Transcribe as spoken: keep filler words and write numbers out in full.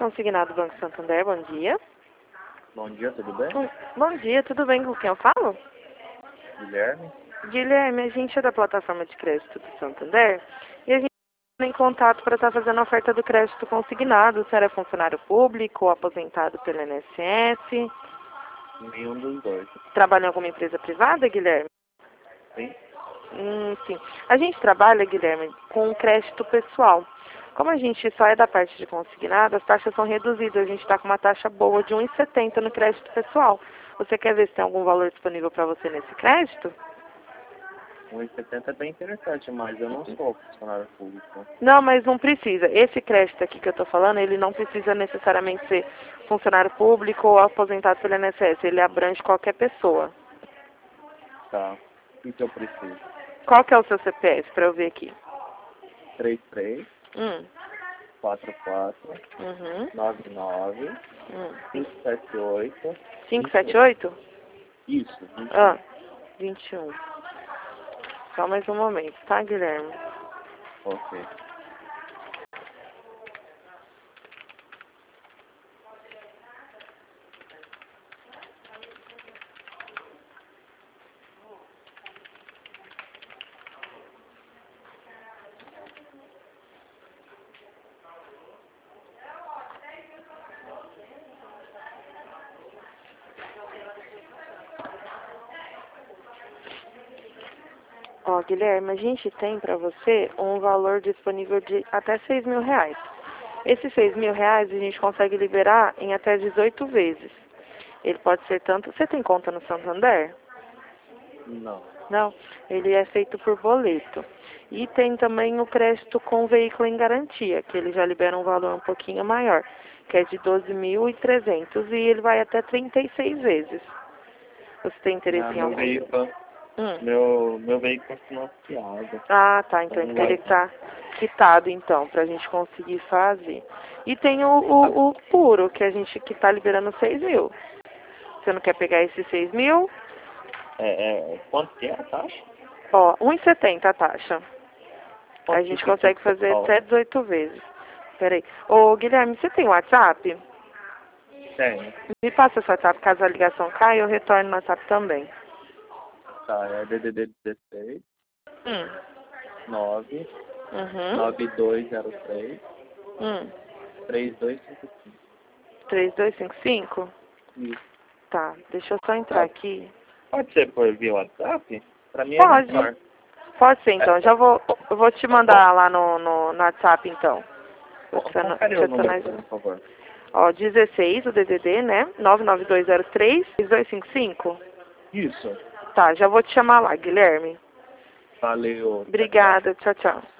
Consignado Banco Santander, bom dia. Bom dia, tudo bem? Hum, Bom dia, tudo bem com quem eu falo? Guilherme? Guilherme, a gente é da plataforma de crédito do Santander e a gente está em contato para estar fazendo a oferta do crédito consignado. O senhor é funcionário público ou aposentado pelo I N S S? Nenhum dos dois. Trabalha em alguma empresa privada, Guilherme? Sim? Hum, sim. A gente trabalha, Guilherme, com crédito pessoal. Como a gente só é da parte de consignado, as taxas são reduzidas. A gente está com uma taxa boa de um vírgula setenta no crédito pessoal. Você quer ver se tem algum valor disponível para você nesse crédito? um e setenta é bem interessante, mas eu não sou funcionário público. Não, mas não precisa. Esse crédito aqui que eu estou falando, ele não precisa necessariamente ser funcionário público ou aposentado pelo I N S S. Ele abrange qualquer pessoa. Tá. O que eu preciso? Qual que é o seu C P F para eu ver aqui? três três, Hum. quatro quatro, Uhum. nove nove, Hum. cinco sete oito. cinco sete oito? Isso, vinte e um. Ah, vinte e um. Só mais um momento, tá, Guilherme? Ok. Ó, Guilherme, a gente tem para você um valor disponível de até seis mil reais. Esses seis mil reais a gente consegue liberar em até dezoito vezes. Ele pode ser tanto... Você tem conta no Santander? Não. Não, ele é feito por boleto. E tem também o crédito com veículo em garantia, que ele já libera um valor um pouquinho maior, que é de doze mil e trezentos e ele vai até trinta e seis vezes. Você tem interesse Ah, em meu algum? veículo, Hum. meu, meu veículo é financiado. Ah, tá. Então Então ele não teria vai... que estar quitado, então, pra gente conseguir fazer. E tem o, o, o puro, que a gente que tá liberando seis mil. Você não quer pegar esses seis mil? É, é, quanto que é a taxa? Ó, um e setenta a taxa. A Quanto que gente fica consegue no fazer total? até dezoito vezes. Peraí. Ô, Guilherme, você tem WhatsApp? Tenho. Me passa seu WhatsApp, caso a ligação caia, eu retorno no WhatsApp também. Tá, é D D D dezesseis, Hum. nove, Uhum. nove dois zero três, Hum. três dois cinco cinco. três dois cinco cinco? Isso. Tá, deixa eu só entrar Ah, aqui. pode ser por via WhatsApp? Pra mim é Pode. melhor. Pode ser, É, então. Já vou, eu vou te mandar lá no, no, no WhatsApp, então. co- Adicionar- confere Deixa eu o adicionar número, por isso. favor. Ó, dezesseis, o D D D, né? nove nove dois zero três, três dois cinco cinco. Isso. Tá, já vou te chamar lá, Guilherme. Valeu. Tchau, tchau. Obrigada, tchau, tchau.